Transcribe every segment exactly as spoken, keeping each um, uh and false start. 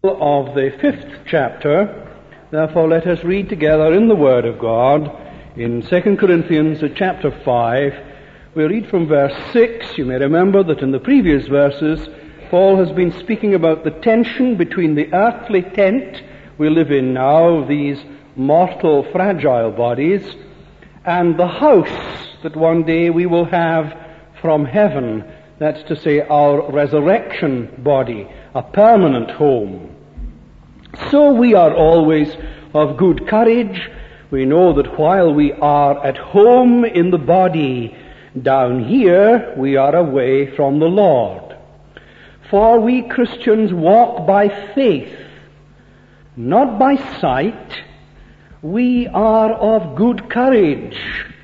Of the fifth chapter. Therefore let us read together in the Word of God in Second Corinthians chapter five. We read from verse six. You may remember that in the previous verses Paul has been speaking about the tension between the earthly tent we live in now, these mortal fragile bodies, and the house that one day we will have from heaven. That's to say, our resurrection body, a permanent home. So we are always of good courage. We know that while we are at home in the body, down here we are away from the Lord. For we Christians walk by faith, not by sight. We are of good courage,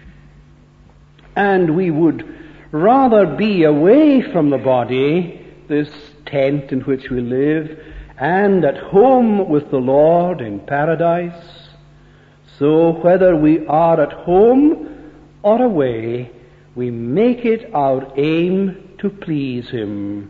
and we would rather be away from the body, this tent in which we live, and at home with the Lord in paradise. So whether we are at home or away, we make it our aim to please Him.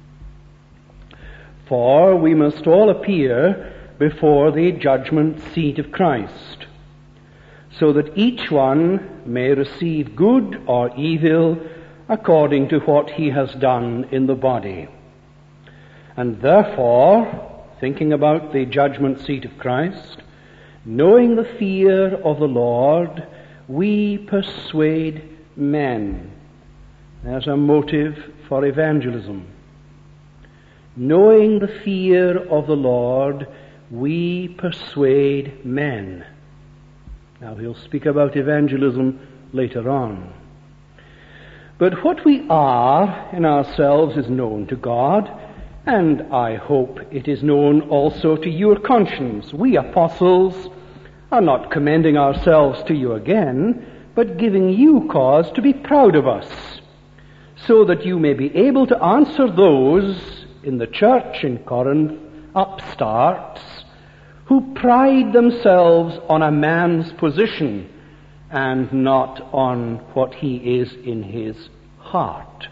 For we must all appear before the judgment seat of Christ, so that each one may receive good or evil according to what he has done in the body. And therefore, thinking about the judgment seat of Christ, knowing the fear of the Lord, we persuade men. There's a motive for evangelism. Knowing the fear of the Lord, we persuade men. Now he'll speak about evangelism later on. But what we are in ourselves is known to God, and I hope it is known also to your conscience. We apostles are not commending ourselves to you again, but giving you cause to be proud of us, so that you may be able to answer those in the church in Corinth, upstarts, who pride themselves on a man's position and not on what he is in his heart.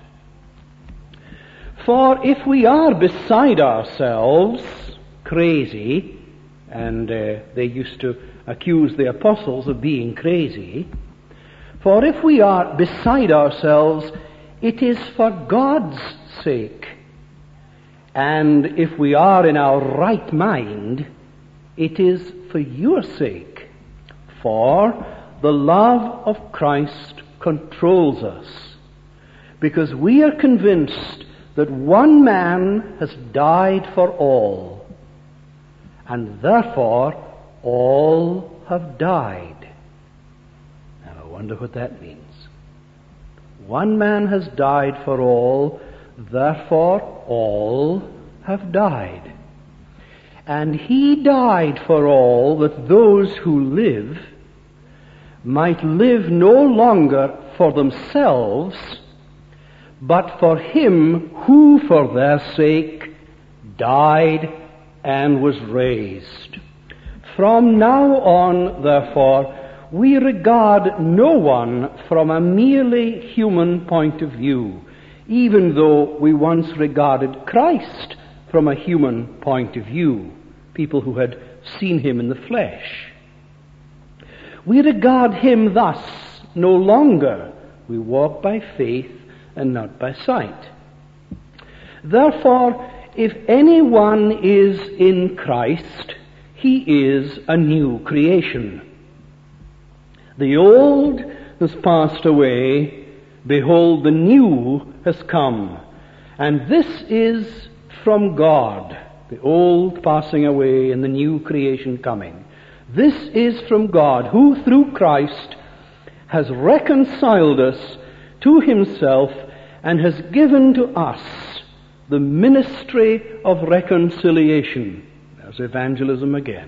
For if we are beside ourselves, crazy, and uh, they used to accuse the apostles of being crazy, for if we are beside ourselves, it is for God's sake. And if we are in our right mind, it is for your sake. For the love of Christ controls us, because we are convinced that one man has died for all, and therefore all have died. Now I wonder what that means. One man has died for all, therefore all have died. And he died for all, that those who live might live no longer for themselves, but for him who for their sake died and was raised. From now on, therefore, we regard no one from a merely human point of view, even though we once regarded Christ from a human point of view, people who had seen him in the flesh. We regard him thus no longer. We walk by faith and not by sight. Therefore, if anyone is in Christ, he is a new creation. The old has passed away, behold, the new has come. And this is from God, the old passing away and the new creation coming. This is from God, who through Christ has reconciled us to himself and has given to us the ministry of reconciliation. There's evangelism again.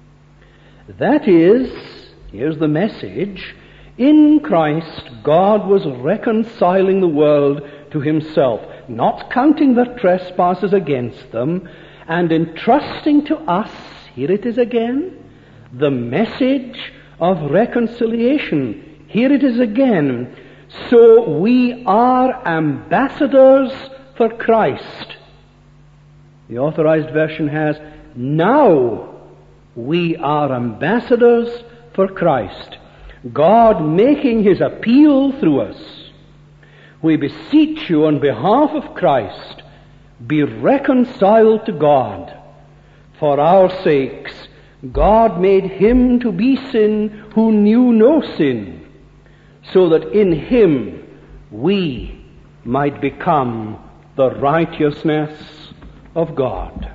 That is, here's the message, in Christ God was reconciling the world to himself, not counting their trespasses against them, and entrusting to us, here it is again, the message of reconciliation. Here it is again. So we are ambassadors for Christ. The Authorized Version has now we are ambassadors for Christ, God making his appeal through us. We beseech you on behalf of Christ, be reconciled to God. For our sakes, God made him to be sin who knew no sin, so that in him we might become the righteousness of God.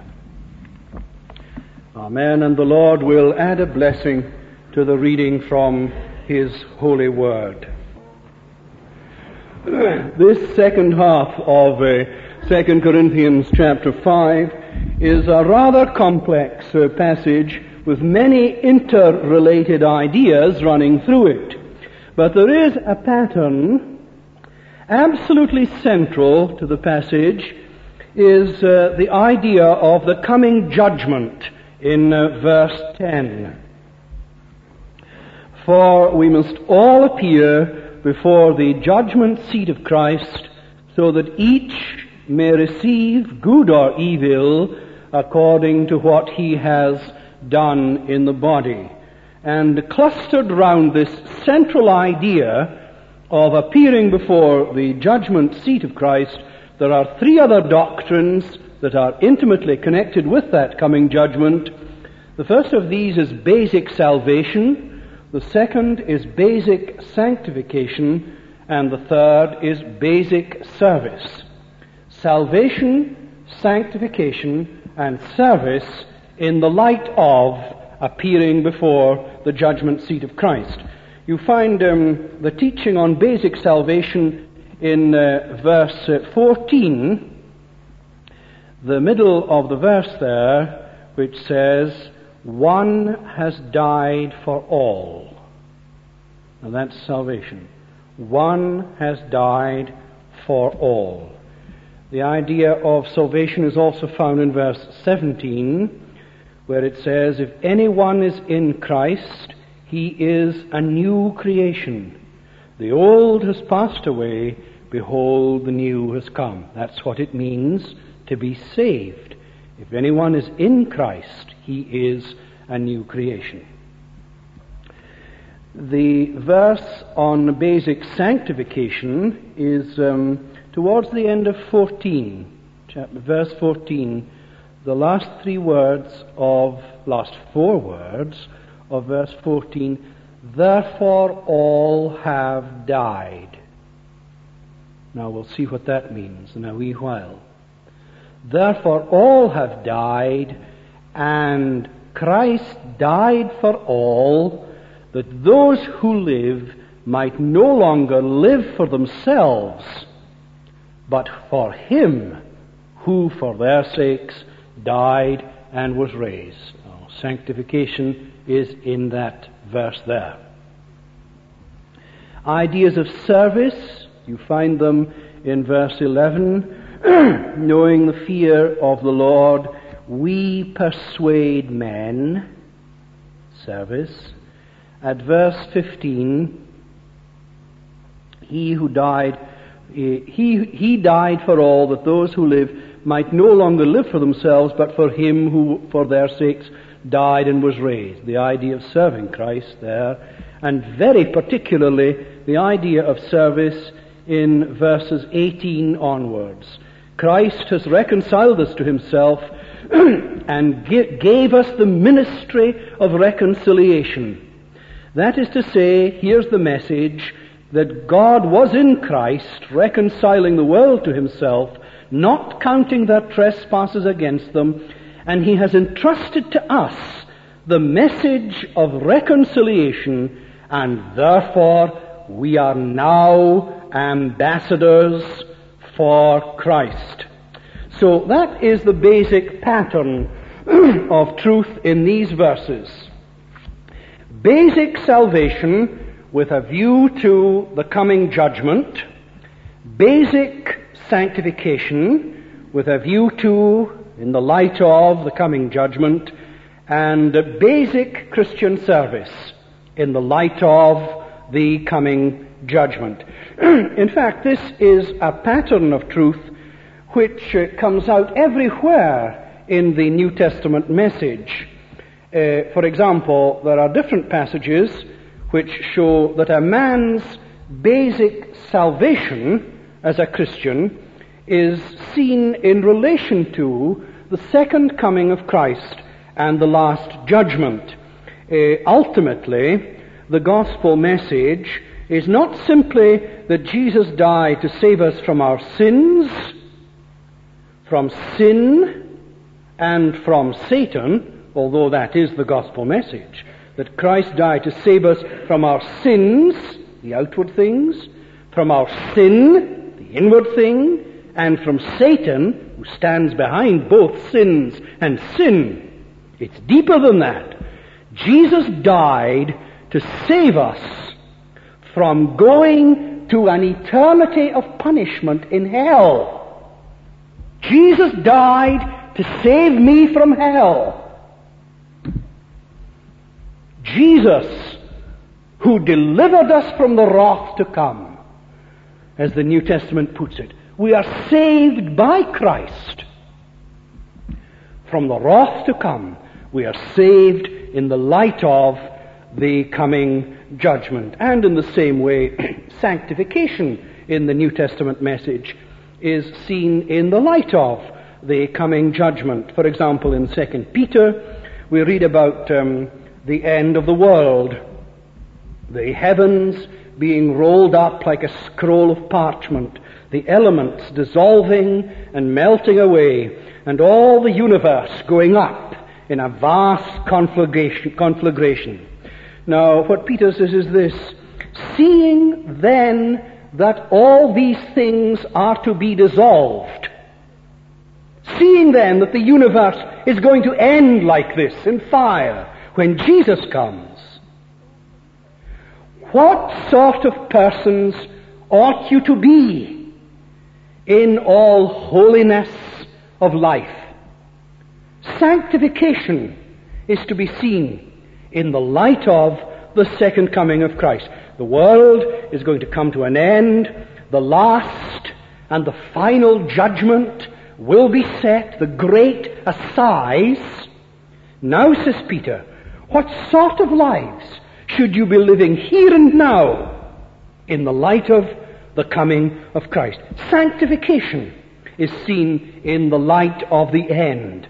Amen. And the Lord will add a blessing to the reading from his holy word. This second half of uh, Second Corinthians chapter five is a rather complex uh, passage with many interrelated ideas running through it. But there is a pattern absolutely central to the passage, is uh, the idea of the coming judgment in uh, verse ten. For we must all appear before the judgment seat of Christ, so that each may receive good or evil according to what he has done in the body. And clustered round this central idea of appearing before the judgment seat of Christ, there are three other doctrines that are intimately connected with that coming judgment. The first of these is basic salvation. The second is basic sanctification, and the third is basic service. Salvation, sanctification, and service in the light of appearing before the judgment seat of Christ. You find um, the teaching on basic salvation in uh, verse uh, fourteen, the middle of the verse there, which says, one has died for all. Now that's salvation. One has died for all. The idea of salvation is also found in verse seventeen, where it says, if anyone is in Christ, he is a new creation. The old has passed away, behold, the new has come. That's what it means to be saved. If anyone is in Christ, he is a new creation. The verse on basic sanctification is um, towards the end of fourteen, chapter, verse fourteen, the last three words of, last four words of verse fourteen, therefore all have died. Now we'll see what that means in a wee while. Therefore all have died, and Christ died for all, that those who live might no longer live for themselves, but for him who for their sakes died and was raised. Now, sanctification is in that verse there. Ideas of service, you find them in verse eleven. Knowing the fear of the Lord, we persuade men. Service. At verse fifteen, he who died, he, he died for all, that those who live might no longer live for themselves, but for him who for their sakes died and was raised. The idea of serving Christ there, and very particularly the idea of service in verses eighteen onwards. Christ has reconciled us to himself and gave us the ministry of reconciliation. That is to say, here's the message, that God was in Christ reconciling the world to himself, not counting their trespasses against them, and he has entrusted to us the message of reconciliation, and therefore we are now ambassadors for Christ. So that is the basic pattern of truth in these verses. Basic salvation with a view to the coming judgment. Basic sanctification with a view to, in the light of, the coming judgment. And basic Christian service in the light of the coming judgment. In fact, this is a pattern of truth which uh, comes out everywhere in the New Testament message. Uh, for example, there are different passages which show that a man's basic salvation as a Christian is seen in relation to the second coming of Christ and the last judgment. Uh, ultimately, the gospel message is not simply that Jesus died to save us from our sins, from sin, and from Satan, although that is the gospel message, that Christ died to save us from our sins, the outward things, from our sin, the inward thing, and from Satan, who stands behind both sins and sin. It's deeper than that. Jesus died to save us from going to an eternity of punishment in hell. Jesus died to save me from hell. Jesus, who delivered us from the wrath to come, as the New Testament puts it. We are saved by Christ from the wrath to come. We are saved in the light of the coming judgment. And in the same way, sanctification in the New Testament message is seen in the light of the coming judgment. For example, in Second Peter, we read about um, the end of the world, the heavens being rolled up like a scroll of parchment, the elements dissolving and melting away, and all the universe going up in a vast conflagration. conflagration. Now, what Peter says is this: seeing then that all these things are to be dissolved, seeing then that the universe is going to end like this in fire when Jesus comes, what sort of persons ought you to be in all holiness of life? Sanctification is to be seen in the light of the second coming of Christ. The world is going to come to an end. The last and the final judgment will be set, the great assize. Now, says Peter, what sort of lives should you be living here and now in the light of the coming of Christ? Sanctification is seen in the light of the end.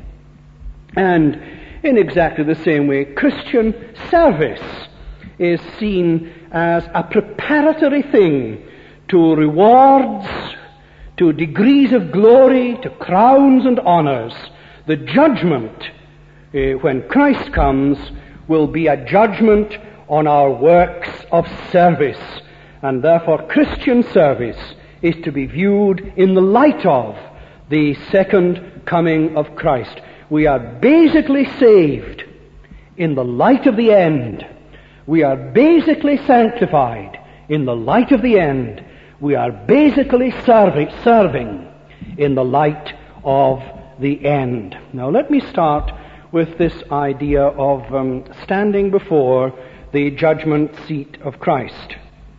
And in exactly the same way, Christian service is seen as a preparatory thing to rewards, to degrees of glory, to crowns and honors. The judgment, uh, when Christ comes, will be a judgment on our works of service. And therefore, Christian service is to be viewed in the light of the second coming of Christ. We are basically saved in the light of the end. We are basically sanctified in the light of the end. We are basically serving, serving in the light of the end. Now let me start with this idea of um, standing before the judgment seat of Christ.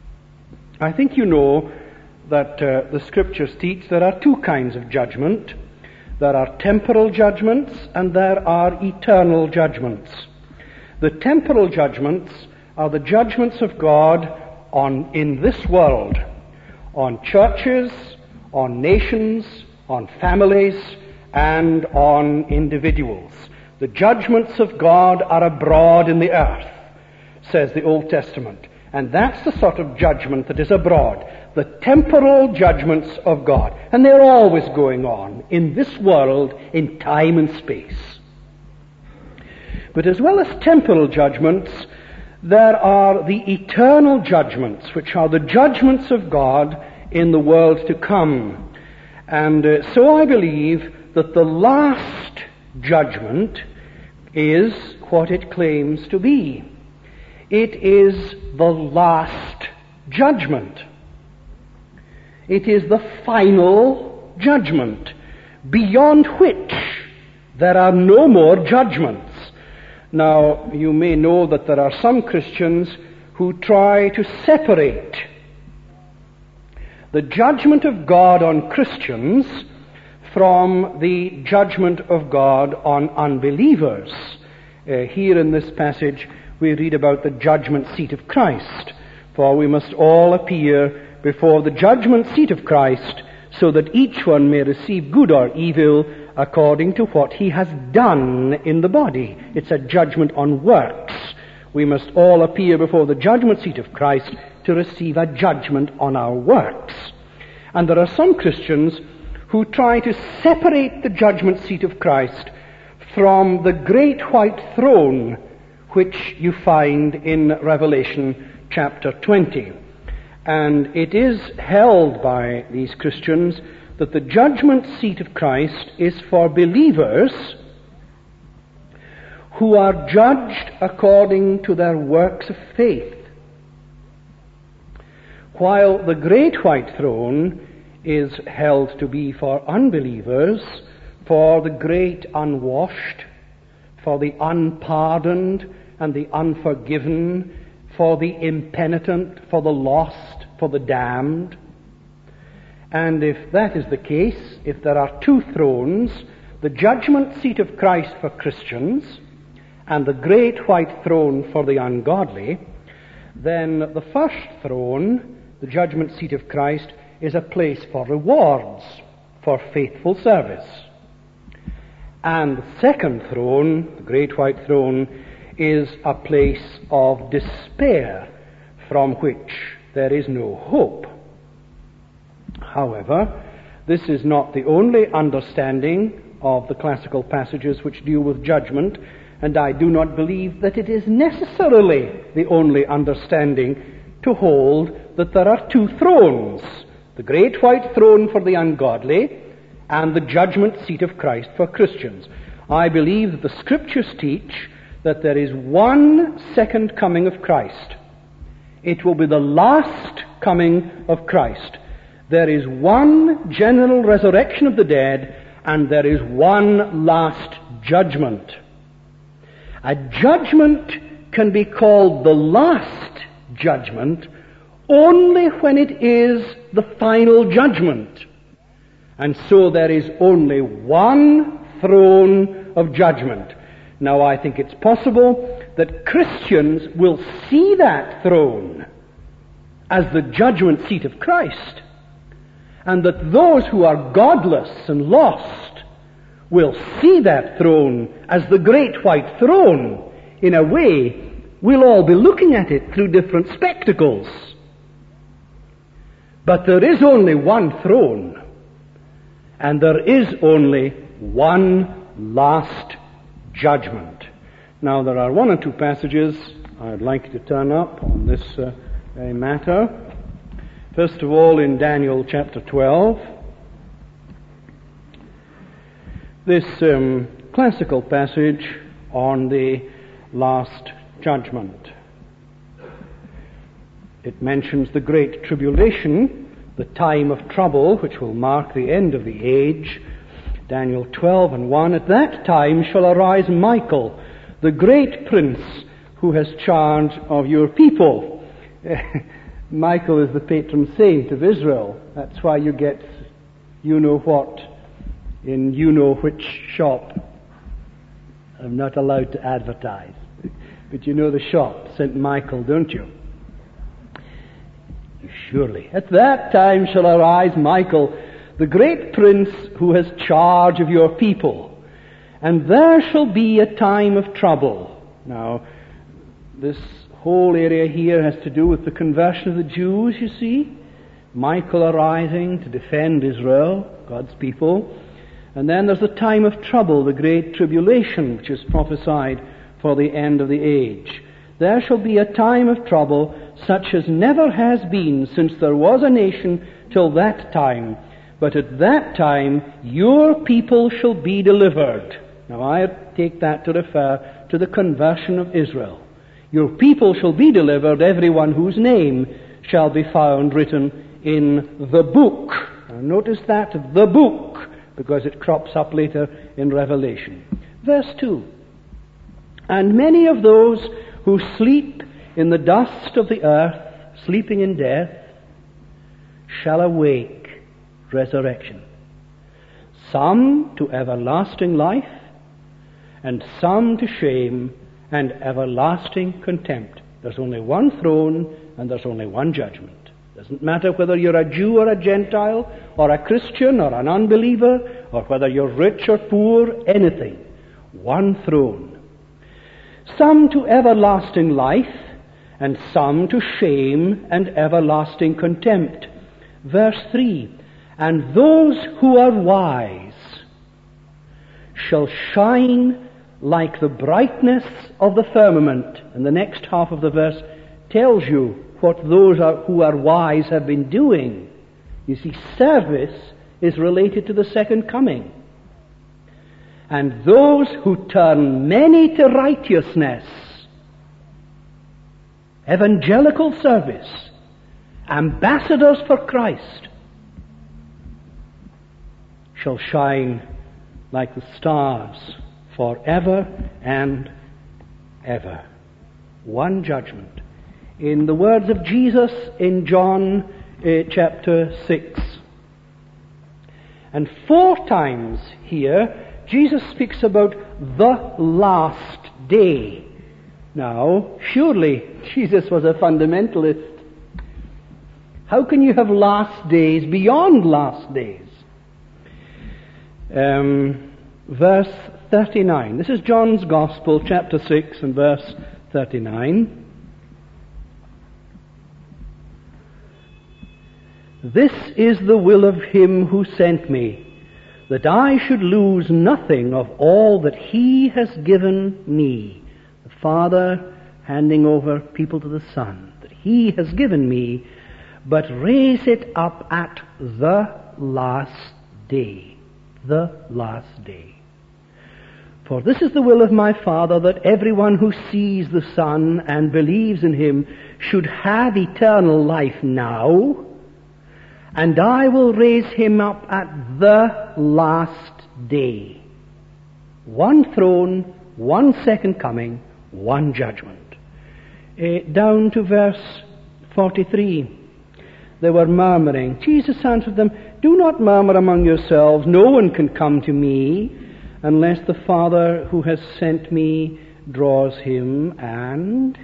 I think you know that uh, the Scriptures teach there are two kinds of judgment. There are temporal judgments and there are eternal judgments. The temporal judgments are the judgments of God on in this world, on churches, on nations, on families, and on individuals. The judgments of God are abroad in the earth, says the Old Testament. And that's the sort of judgment that is abroad, the temporal judgments of God. And they're always going on in this world, in time and space. But as well as temporal judgments, there are the eternal judgments, which are the judgments of God in the world to come. And uh, so I believe that the last judgment is what it claims to be. It is the last judgment. It is the final judgment, beyond which there are no more judgments. Now, you may know that there are some Christians who try to separate the judgment of God on Christians from the judgment of God on unbelievers. Uh, here in this passage we read about the judgment seat of Christ. For we must all appear before the judgment seat of Christ, so that each one may receive good or evil according to what he has done in the body. It's a judgment on works. We must all appear before the judgment seat of Christ to receive a judgment on our works. And there are some Christians who try to separate the judgment seat of Christ from the great white throne which you find in Revelation chapter twenty. And it is held by these Christians that the judgment seat of Christ is for believers who are judged according to their works of faith, while the great white throne is held to be for unbelievers, for the great unwashed, for the unpardoned and the unforgiven, for the impenitent, for the lost, for the damned. And if that is the case, if there are two thrones, the judgment seat of Christ for Christians and the great white throne for the ungodly, then the first throne, the judgment seat of Christ, is a place for rewards, for faithful service. And the second throne, the great white throne, is a place of despair from which there is no hope. However, this is not the only understanding of the classical passages which deal with judgment, and I do not believe that it is necessarily the only understanding to hold that there are two thrones, the great white throne for the ungodly and the judgment seat of Christ for Christians. I believe that the Scriptures teach that there is one second coming of Christ. It will be the last coming of Christ. There is one general resurrection of the dead, and there is one last judgment. A judgment can be called the last judgment only when it is the final judgment. And so there is only one throne of judgment. Now, I think it's possible that Christians will see that throne as the judgment seat of Christ, and that those who are godless and lost will see that throne as the great white throne. In a way, we'll all be looking at it through different spectacles. But there is only one throne, and there is only one last judgment. Now, there are one or two passages I'd like to turn up on this uh, very matter. First of all, in Daniel chapter twelve, this um, classical passage on the last judgment. It mentions the great tribulation, the time of trouble, which will mark the end of the age. Daniel twelve and one, at that time shall arise Michael, the great prince, who has charge of your people. Michael is the patron saint of Israel. That's why you get you know what in you know which shop. I'm not allowed to advertise, but you know the shop, Saint Michael, don't you? Surely. At that time shall arise Michael, the great prince, who has charge of your people, and there shall be a time of trouble. Now, this whole area here has to do with the conversion of the Jews, you see. Michael arising to defend Israel, God's people. And then there's a time of trouble, the great tribulation, which is prophesied for the end of the age. There shall be a time of trouble such as never has been since there was a nation till that time. But at that time your people shall be delivered. Now I take that to refer to the conversion of Israel. Your people shall be delivered, everyone whose name shall be found written in the book. Now notice that, the book, because it crops up later in Revelation. Verse two. And many of those who sleep in the dust of the earth, sleeping in death, shall awake resurrection. some to everlasting life, and some to shame and everlasting contempt. There's only one throne, and there's only one judgment. Doesn't matter whether you're a Jew or a Gentile, or a Christian or an unbeliever, or whether you're rich or poor, anything. One throne. Some to everlasting life, and some to shame and everlasting contempt. Verse three, and those who are wise shall shine like the brightness of the firmament. And the next half of the verse tells you what those are, who are wise have been doing. You see, service is related to the second coming. And those who turn many to righteousness, evangelical service, ambassadors for Christ, shall shine like the stars forever and ever. One judgment. In the words of Jesus in John uh, chapter six. And four times here, Jesus speaks about the last day. Now, surely Jesus was a fundamentalist. How can you have last days beyond last days? Um, verse thirty-nine. This is John's Gospel, chapter six and verse thirty-nine. This is the will of him who sent me, that I should lose nothing of all that he has given me. The Father handing over people to the Son, that he has given me, but raise it up at the last day. The last day. For this is the will of my Father, that everyone who sees the Son and believes in him should have eternal life now, and I will raise him up at the last day. One throne, one second coming, one judgment. Uh, down to verse forty-three. They were murmuring. Jesus answered them, do not murmur among yourselves. No one can come to me unless the Father who has sent me draws him, and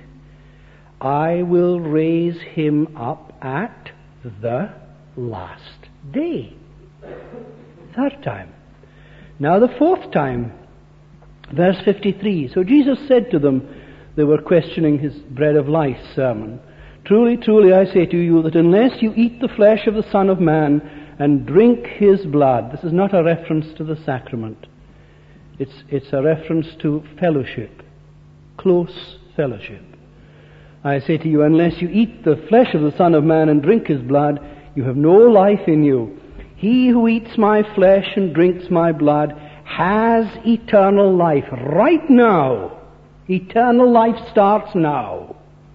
I will raise him up at the last day. Third time. Now the fourth time, verse fifty-three. So Jesus said to them, they were questioning his bread of life sermon, truly, truly, I say to you that unless you eat the flesh of the Son of Man and drink his blood, this is not a reference to the sacrament. It's, it's a reference to fellowship, close fellowship. I say to you, unless you eat the flesh of the Son of Man and drink his blood, you have no life in you. He who eats my flesh and drinks my blood has eternal life right now. Eternal life starts now.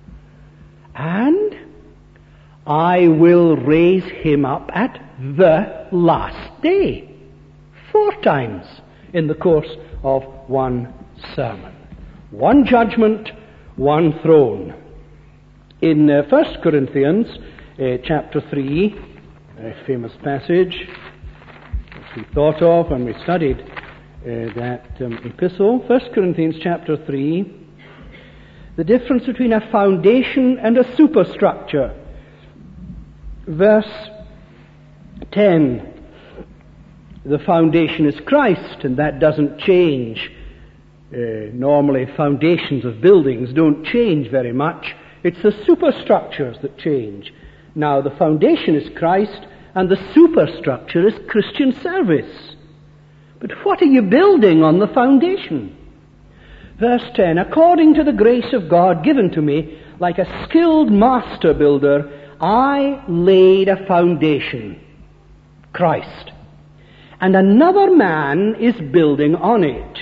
And I will raise him up at the last day. Four times in the course of one sermon. One judgment, one throne. In uh, First Corinthians uh, chapter three, a famous passage which we thought of when we studied uh, that um, epistle, First Corinthians chapter three, the difference between a foundation and a superstructure. Verse ten, the foundation is Christ, and that doesn't change. Uh, normally foundations of buildings don't change very much. It's the superstructures that change. Now the foundation is Christ, and the superstructure is Christian service. But what are you building on the foundation? Verse ten, according to the grace of God given to me, like a skilled master builder, I laid a foundation, Christ, and another man is building on it.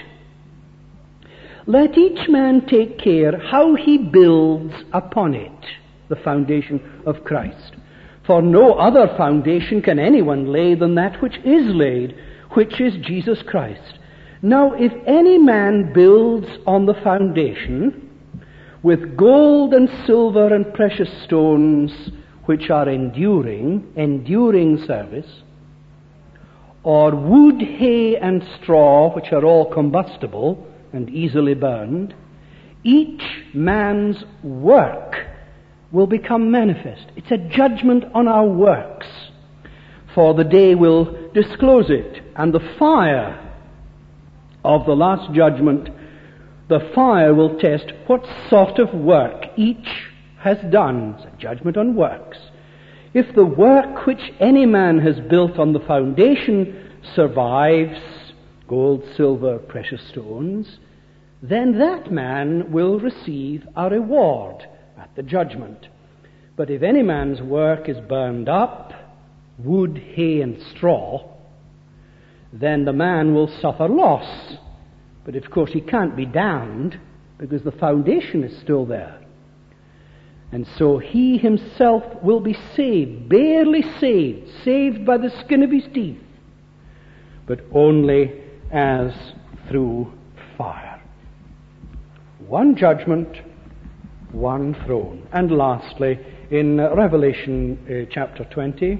Let each man take care how he builds upon it, the foundation of Christ. For no other foundation can anyone lay than that which is laid, which is Jesus Christ. Now if any man builds on the foundation with gold and silver and precious stones, which are enduring, enduring service, or wood, hay, and straw, which are all combustible and easily burned, each man's work will become manifest. It's a judgment on our works, for the day will disclose it, and the fire of the last judgment, the fire will test what sort of work each has done. It's a judgment on works. If the work which any man has built on the foundation survives, gold, silver, precious stones, then that man will receive a reward at the judgment. But if any man's work is burned up, wood, hay, and straw, then the man will suffer loss. But of course he can't be damned because the foundation is still there. And so he himself will be saved, barely saved, saved by the skin of his teeth, but only as through fire. One judgment, one throne. And lastly, in Revelation uh, chapter twenty,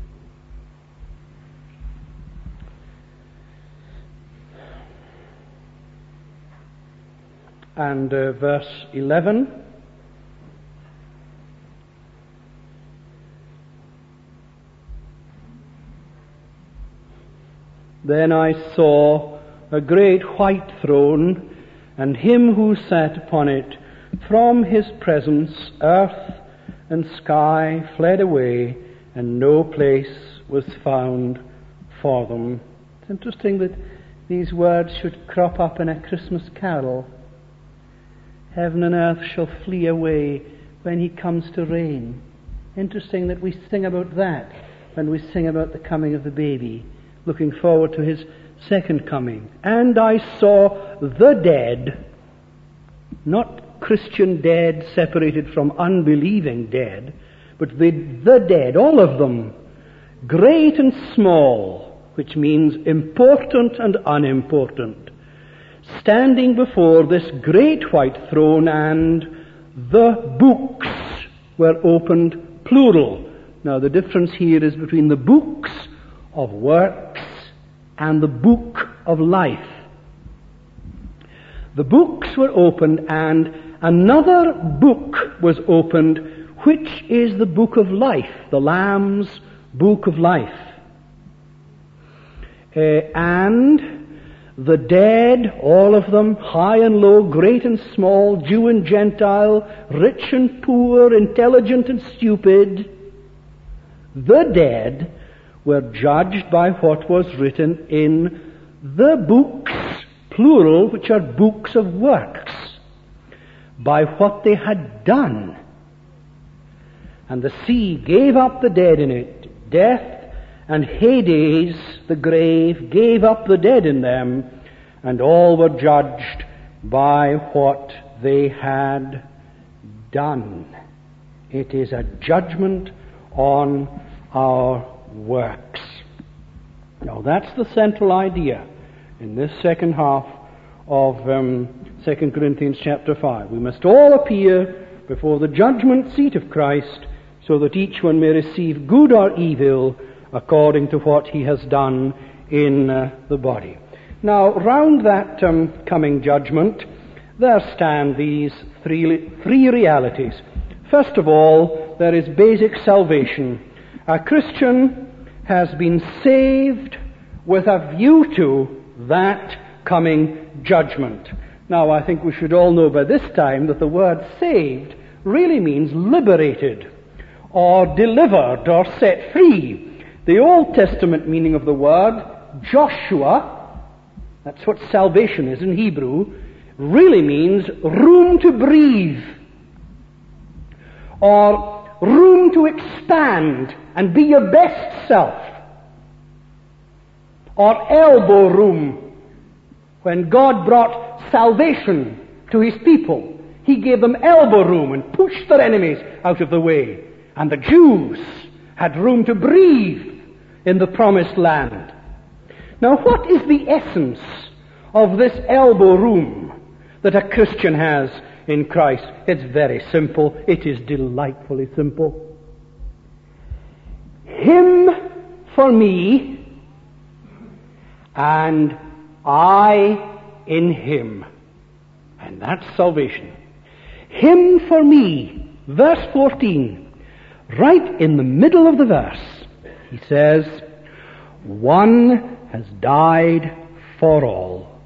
and uh, verse eleven, then I saw a great white throne, and him who sat upon it. From his presence earth and sky fled away, and no place was found for them. It's interesting that these words should crop up in a Christmas carol. Heaven and earth shall flee away when he comes to reign. Interesting that we sing about that when we sing about the coming of the baby, looking forward to his second coming. And I saw the dead, not Christian dead separated from unbelieving dead, but the, the dead, all of them, great and small, which means important and unimportant, standing before this great white throne, and the books were opened, plural. Now the difference here is between the books of works and the book of life. The books were opened, and another book was opened, which is the book of life, the Lamb's book of life. Uh, and the dead, all of them, high and low, great and small, Jew and Gentile, rich and poor, intelligent and stupid, the dead were judged by what was written in the books, plural, which are books of works, by what they had done. And the sea gave up the dead in it. Death and Hades, the grave, gave up the dead in them, and all were judged by what they had done. It is a judgment on our works. Now that's the central idea in this second half of um, Second Corinthians chapter five. We must all appear before the judgment seat of Christ, so that each one may receive good or evil according to what he has done in uh, the body. Now, round that um, coming judgment, there stand these three, three realities. First of all, there is basic salvation. A Christian has been saved with a view to that coming judgment. Now, I think we should all know by this time that the word saved really means liberated, or delivered, or set free. The Old Testament meaning of the word, Joshua, that's what salvation is in Hebrew, really means room to breathe, or room to expand and be your best self, or elbow room. When God brought salvation to his people, he gave them elbow room and pushed their enemies out of the way. And the Jews had room to breathe in the promised land. Now, what is the essence of this elbow room that a Christian has in Christ? It's very simple. It is delightfully simple. Him for me, and I in him. And that's salvation. Him for me, verse fourteen, right in the middle of the verse, he says, one has died for all.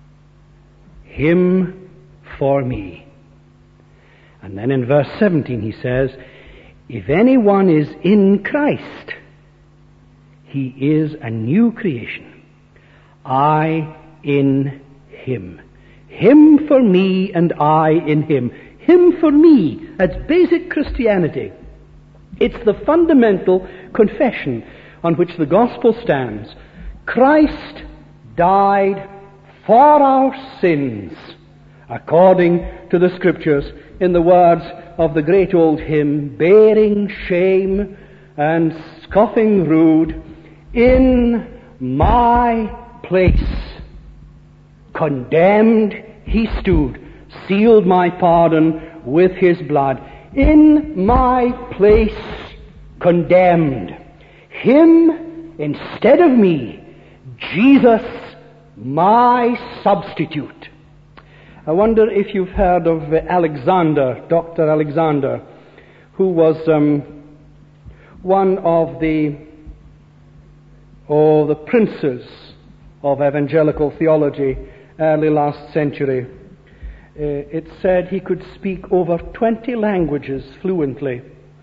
Him for me. And then in verse seventeen he says, if anyone is in Christ, he is a new creation. I in him. Him for me and I in him. Him for me. That's basic Christianity. It's the fundamental confession on which the gospel stands. Christ died for our sins, according to the Scriptures, in the words of the great old hymn, bearing shame and scoffing rude, in my place. Condemned he stood, sealed my pardon with his blood. In my place, condemned. Him instead of me, Jesus, my substitute. I wonder if you've heard of Alexander, Doctor Alexander, who was um, one of the, oh, the princes of evangelical theology early last century. Uh, it said he could speak over twenty languages fluently.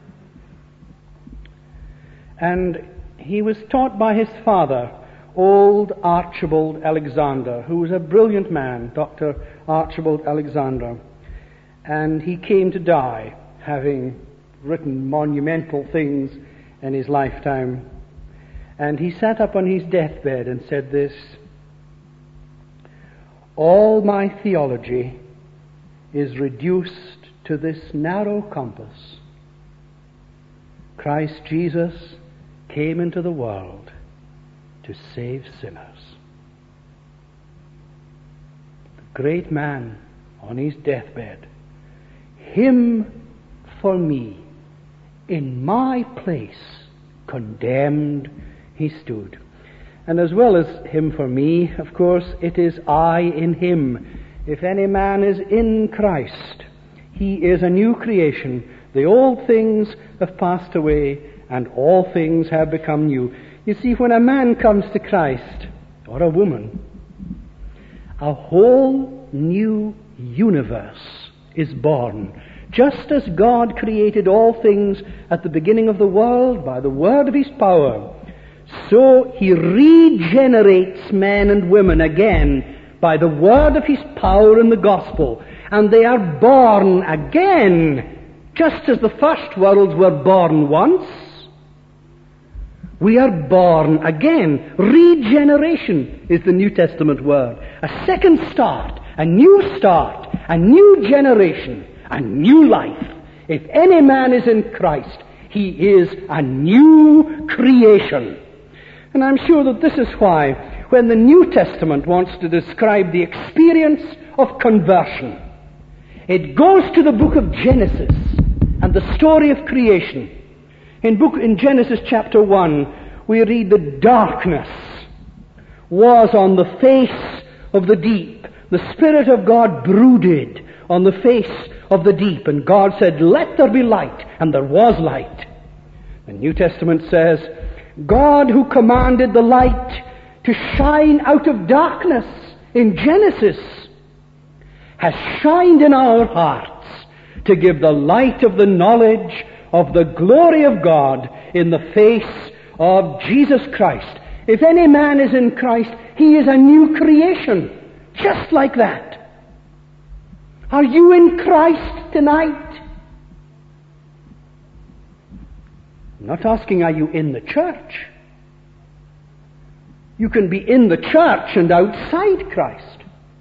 And he was taught by his father, old Archibald Alexander, who was a brilliant man, Doctor Archibald Alexander. And he came to die, having written monumental things in his lifetime. And he sat up on his deathbed and said this, all my theology is reduced to this narrow compass. Christ Jesus came into the world to save sinners. The great man on his deathbed, him for me, in my place, condemned he stood. And as well as him for me, of course, it is I in him. If any man is in Christ, he is a new creation. The old things have passed away, and all things have become new. You see, when a man comes to Christ, or a woman, a whole new universe is born. Just as God created all things at the beginning of the world by the word of his power, so he regenerates men and women again by the word of his power in the gospel. And they are born again, just as the first worlds were born once. We are born again. Regeneration is the New Testament word. A second start, a new start, a new generation, a new life. If any man is in Christ, he is a new creation. And I'm sure that this is why, when the New Testament wants to describe the experience of conversion, it goes to the book of Genesis and the story of creation. In book in Genesis chapter one, we read that darkness was on the face of the deep. The Spirit of God brooded on the face of the deep, and God said, let there be light, and there was light. The New Testament says, God who commanded the light to shine out of darkness in Genesis has shined in our hearts to give the light of the knowledge of the glory of God in the face of Jesus Christ. If any man is in Christ, he is a new creation, just like that. Are you in Christ tonight? I'm not asking, are you in the church? You can be in the church and outside Christ.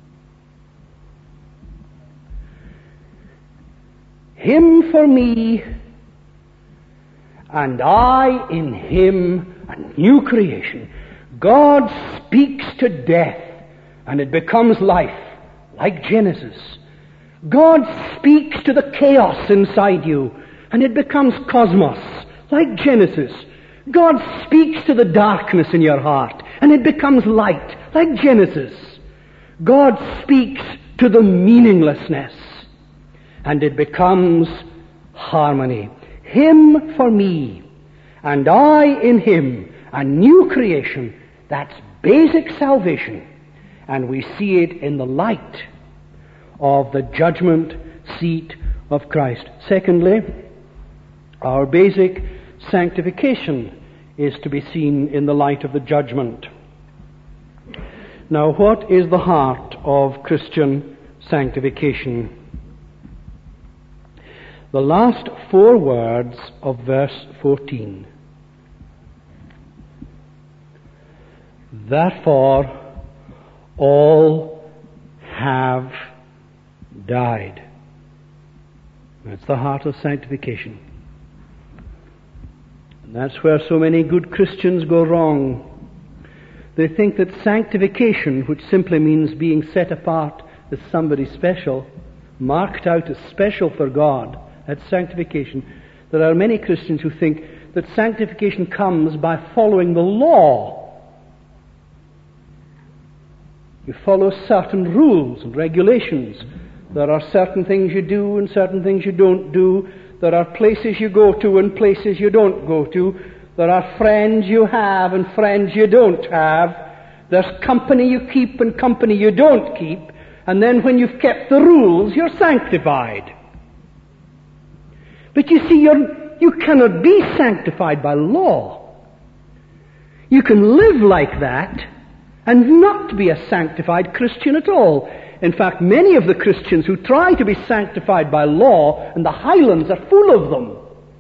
Him for me, and I in him, a new creation. God speaks to death, and it becomes life, like Genesis. God speaks to the chaos inside you, and it becomes cosmos, like Genesis. God speaks to the darkness in your heart, and it becomes light, like Genesis. God speaks to the meaninglessness, and it becomes harmony. Him for me, and I in Him, a new creation. That's basic salvation. And we see it in the light of the judgment seat of Christ. Secondly, our basic sanctification is to be seen in the light of the judgment. Now, what is the heart of Christian sanctification? The last four words of verse fourteen. Therefore, all have died. That's the heart of sanctification. And that's where so many good Christians go wrong. They think that sanctification, which simply means being set apart as somebody special, marked out as special for God, that's sanctification. There are many Christians who think that sanctification comes by following the law. You follow certain rules and regulations. There are certain things you do and certain things you don't do. There are places you go to and places you don't go to. There are friends you have and friends you don't have. There's company you keep and company you don't keep. And then when you've kept the rules, you're sanctified. But you see, you're, you cannot be sanctified by law. You can live like that and not be a sanctified Christian at all. In fact, many of the Christians who try to be sanctified by law, and the Highlands are full of them,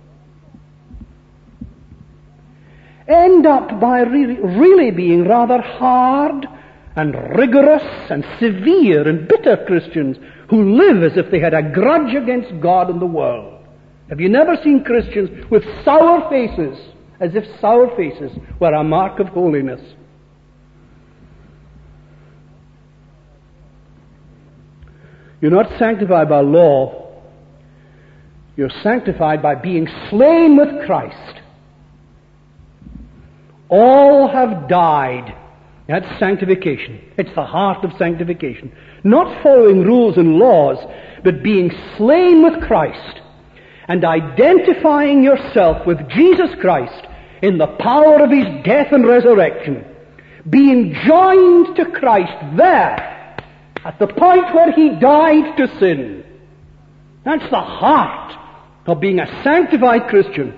end up by really, really being rather hard and rigorous and severe and bitter Christians who live as if they had a grudge against God and the world. Have you never seen Christians with sour faces, as if sour faces were a mark of holiness? You're not sanctified by law. You're sanctified by being slain with Christ. All have died. That's sanctification. It's the heart of sanctification. Not following rules and laws, but being slain with Christ and identifying yourself with Jesus Christ in the power of His death and resurrection. Being joined to Christ there, at the point where He died to sin. That's the heart of being a sanctified Christian.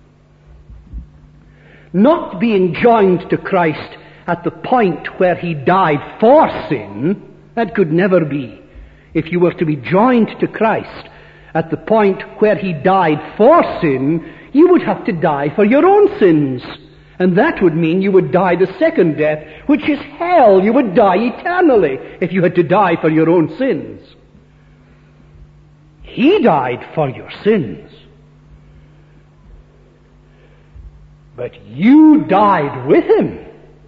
Not being joined to Christ at the point where He died for sin. That could never be. If you were to be joined to Christ at the point where He died for sin, you would have to die for your own sins. And that would mean you would die the second death, which is hell. You would die eternally if you had to die for your own sins. He died for your sins. But you died with Him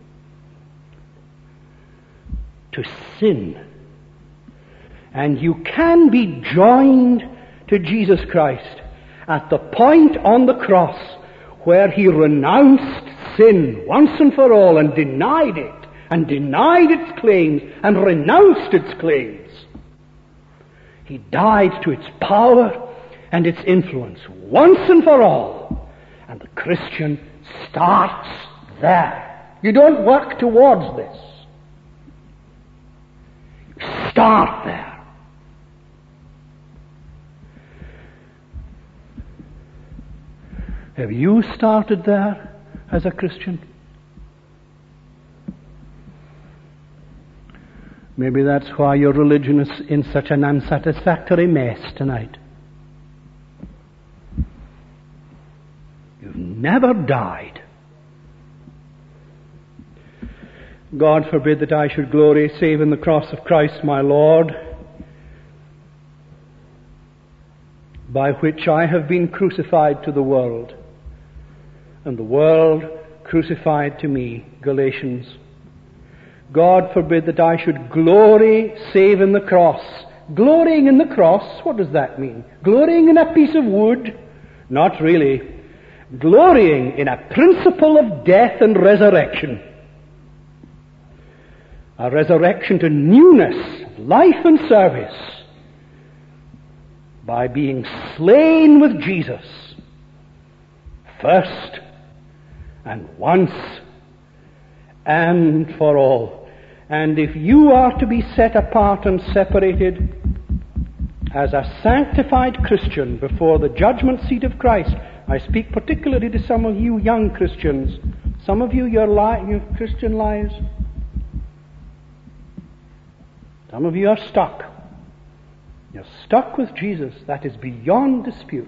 to sin. And you can be joined to Jesus Christ at the point on the cross where He renounced sin once and for all and denied it, and denied its claims, and renounced its claims. He died to its power and its influence once and for all. And the Christian starts there. You don't work towards this. You start there. Have you started there as a Christian? Maybe that's why your religion is in such an unsatisfactory mess tonight. You've never died. God forbid that I should glory save in the cross of Christ my Lord, by which I have been crucified to the world, and the world crucified to me. Galatians. God forbid that I should glory save in the cross. Glorying in the cross, what does that mean? Glorying in a piece of wood? Not really. glorying in a principle of death and resurrection. A resurrection to newness, life and service, by being slain with Jesus, first and once and for all. And if you are to be set apart and separated as a sanctified Christian before the judgment seat of Christ, I speak particularly to some of you young Christians. Some of you, your, li- your Christian lives, some of you are stuck. You're stuck with Jesus. That is beyond dispute.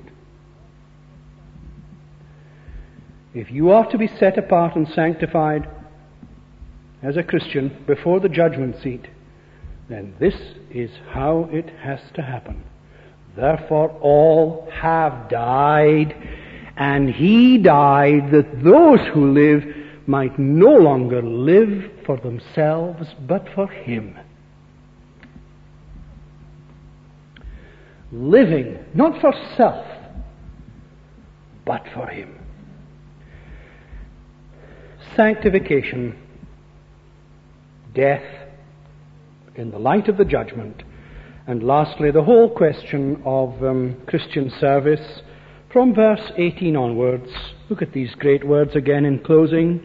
If you are to be set apart and sanctified as a Christian before the judgment seat, then this is how it has to happen. Therefore all have died, and he died that those who live might no longer live for themselves, but for him. Living, not for self, but for him. Sanctification, death in the light of the judgment, and lastly the whole question of um, Christian service from verse eighteen onwards. Look at these great words again in closing.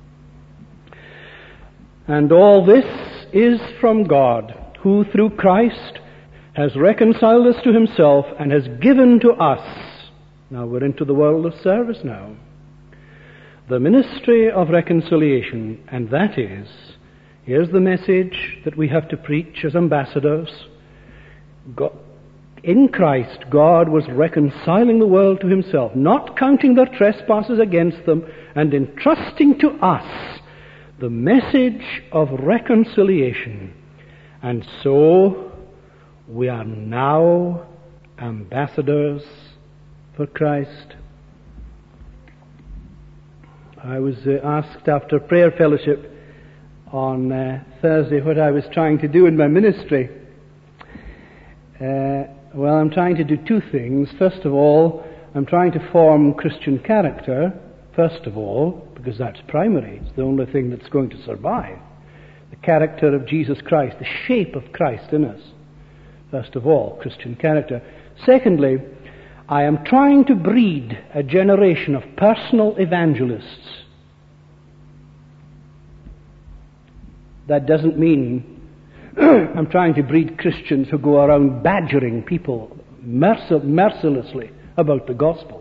And all this is from God, who through Christ has reconciled us to himself and has given to us, now we're into the world of service now, the ministry of reconciliation, and that is, here's the message that we have to preach as ambassadors. God, in Christ, God was reconciling the world to himself, not counting their trespasses against them, and entrusting to us the message of reconciliation. And so, we are now ambassadors for Christ. I was uh, asked after prayer fellowship on uh, Thursday what I was trying to do in my ministry. Uh, well, I'm trying to do two things. First of all, I'm trying to form Christian character, first of all, because that's primary. It's the only thing that's going to survive. The character of Jesus Christ, the shape of Christ in us. First of all, Christian character. Secondly, I am trying to breed a generation of personal evangelists. That doesn't mean I'm trying to breed Christians who go around badgering people merci- mercilessly about the gospel.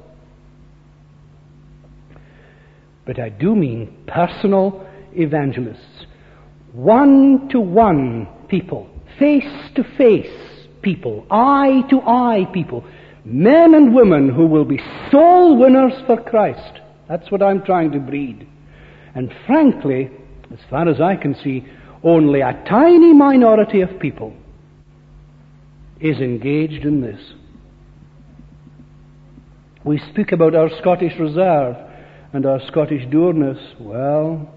But I do mean personal evangelists. One-to-one people, face-to-face people, eye-to-eye people, men and women who will be soul winners for Christ. That's what I'm trying to breed. And frankly, as far as I can see, only a tiny minority of people is engaged in this. We speak about our Scottish reserve and our Scottish dourness. Well,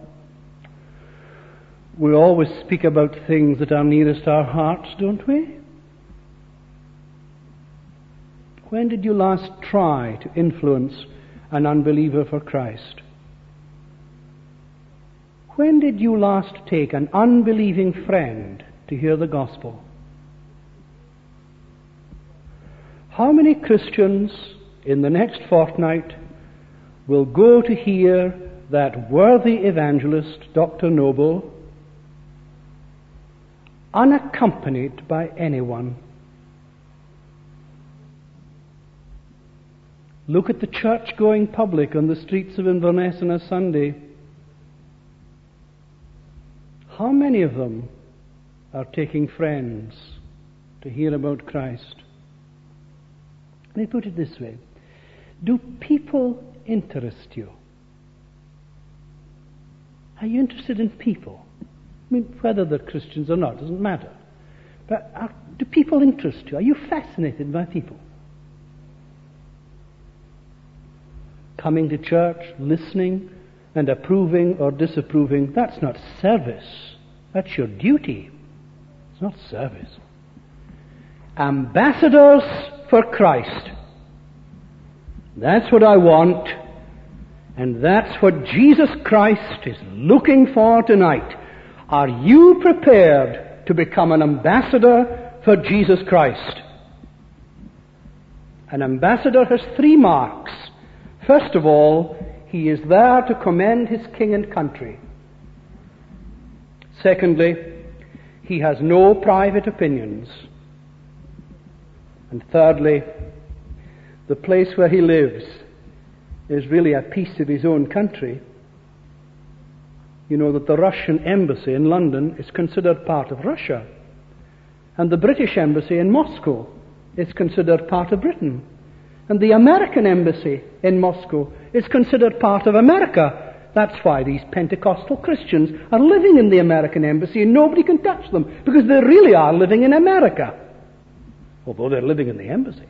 we always speak about things that are nearest our hearts, don't we? When did you last try to influence an unbeliever for Christ? When did you last take an unbelieving friend to hear the gospel? How many Christians in the next fortnight will go to hear that worthy evangelist, Doctor Noble, unaccompanied by anyone? Look at the church-going public on the streets of Inverness on a Sunday. How many of them are taking friends to hear about Christ? Let me put it this way. Do people interest you? Are you interested in people? I mean, whether they're Christians or not doesn't matter. But are, do people interest you? Are you fascinated by people? Coming to church, listening, and approving or disapproving, that's not service. That's your duty. It's not service. Ambassadors for Christ. That's what I want And that's what Jesus Christ is looking for tonight. Are you prepared to become an ambassador for Jesus Christ? An ambassador has three marks. First of all, he is there to commend his king and country. Secondly, he has no private opinions. And thirdly, the place where he lives is really a piece of his own country. You know that the Russian embassy in London is considered part of Russia, and the British embassy in Moscow is considered part of Britain, and the American embassy in Moscow is considered part of America. That's why these Pentecostal Christians are living in the American embassy and nobody can touch them, because they really are living in America, although they're living in the embassy.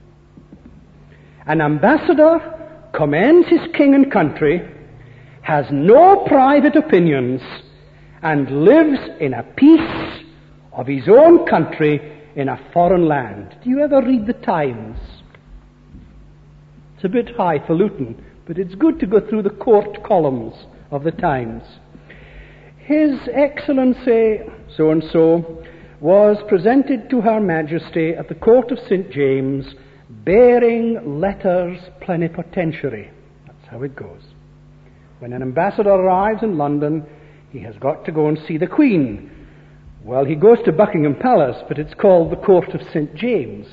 An ambassador commends his king and country, has no private opinions, and lives in a piece of his own country in a foreign land. Do you ever read the Times? It's a bit highfalutin, but it's good to go through the court columns of the Times. His Excellency so-and-so was presented to Her Majesty at the Court of Saint James bearing letters plenipotentiary. That's how it goes. When an ambassador arrives in London, he has got to go and see the Queen. Well, he goes to Buckingham Palace, but it's called the Court of Saint James.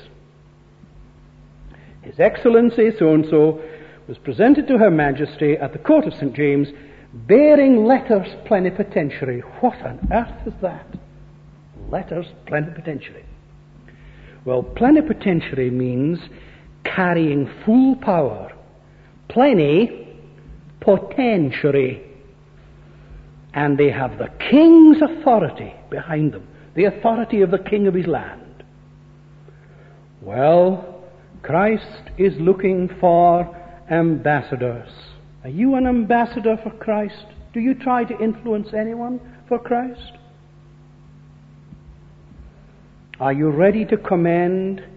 His Excellency so-and-so was presented to Her Majesty at the Court of Saint James bearing letters plenipotentiary. What on earth is that? Letters plenipotentiary. Well, plenipotentiary means carrying full power. Plenipotentiary. And they have the king's authority behind them, the authority of the king of his land. Well, Christ is looking for ambassadors. Are you an ambassador for Christ? Do you try to influence anyone for Christ? Are you ready to commend